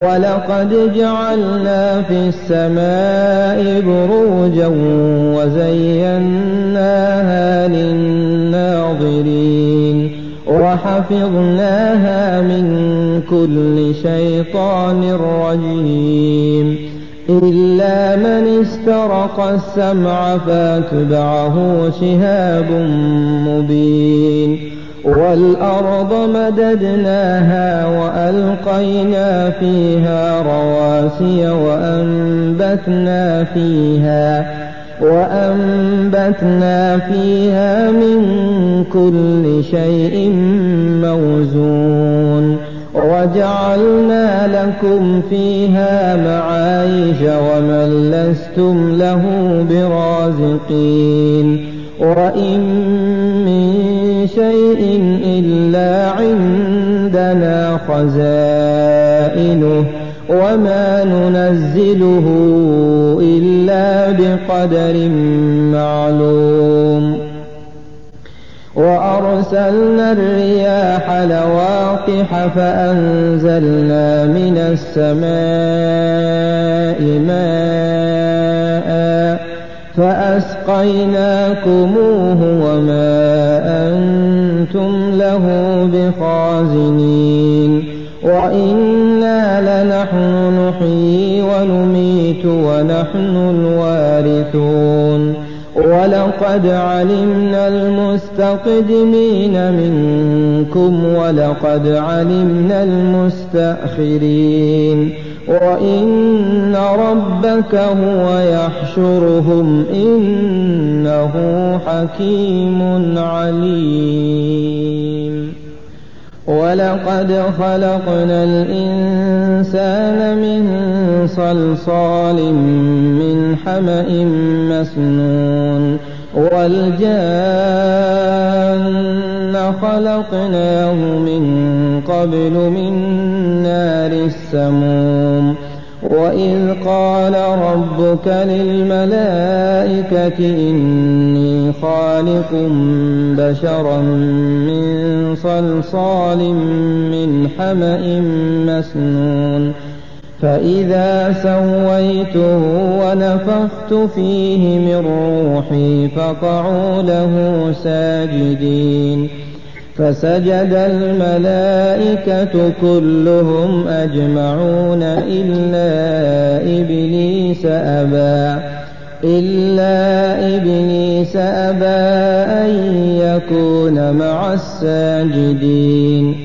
وَلَقَدْ جَعَلْنَا فِي السَّمَاءِ بُرُوجًا وَزَيَّنَّاهَا لِلنَّاظِرِينَ وَحَفِظْنَاهَا مِن كُلِّ شَيْطَانٍ رَّجِيمٍ إِلَّا مَنِ اسْتَرَقَ السَّمْعَ فَأَتْبَعَهُ شِهَابٌ مُّبِينٌ وَالْأَرْضَ مَدَدْنَاهَا وَأَلْقَيْنَا فِيهَا رَوَاسِيَ وَأَنبَتْنَا فِيهَا مِن كُلِّ شَيْءٍ مَّوْزُونٍ وَجَعَلْنَا لَكُمْ فِيهَا مَعَايِشَ وَمَن لَّسْتُمْ لَهُ بِرَازِقِينَ وَإِن مِّن شَيْءٍ إِلَّا عِندَنَا خَزَائِنُهُ وَمَا نُنَزِّلُهُ إِلَّا بِقَدَرٍ مَّعْلُومٍ وَأَرْسَلْنَا الرِّيَاحَ لَوَاقِحَ فَأَنزَلْنَا مِنَ السَّمَاءِ مَاءً فَأَسْقَيْنَاكُمُوهُ وَمَا أَنتُمْ لَهُ بِخَازِنِينَ وَإِنَّا لَنَحْنُ نُحْيِي وَنُمِيتُ وَنَحْنُ الْوَارِثُونَ وَلَقَدْ عَلِمْنَا الْمُسْتَقْدِمِينَ مِنكُمْ وَلَقَدْ عَلِمْنَا الْمُسْتَأْخِرِينَ وَإِنَّ رَبَّكَ هُوَ يَحْشُرُهُمْ إِنَّهُ حَكِيمٌ عَلِيمٌ وَلَقَدْ خَلَقْنَا الْإِنسَانَ مِن صَلْصَالٍ مِّنْ حَمَإٍ مَّسْنُونٍ وَالْجَانَّ خَلَقْنَاهُ مِن قَبْلُ مِن نَّارِ السَّمُومِ وَإِذْ قَالَ رَبُّكَ لِلْمَلَائِكَةِ إِنِّي خَالِقٌ بَشَرًا مِّن صَلْصَالٍ مِّنْ حَمَإٍ مَّسْنُونٍ فَإِذَا سَوَّيْتُهُ وَنَفَخْتُ فِيهِ مِن رُّوحِي فَقَعُوا لَهُ سَاجِدِينَ فَسَجَدَ الْمَلَائِكَةُ كُلُّهُمْ أَجْمَعُونَ إِلَّا إِبْلِيسَ أَبَىٰ أَن يَكُونَ مَعَ السَّاجِدِينَ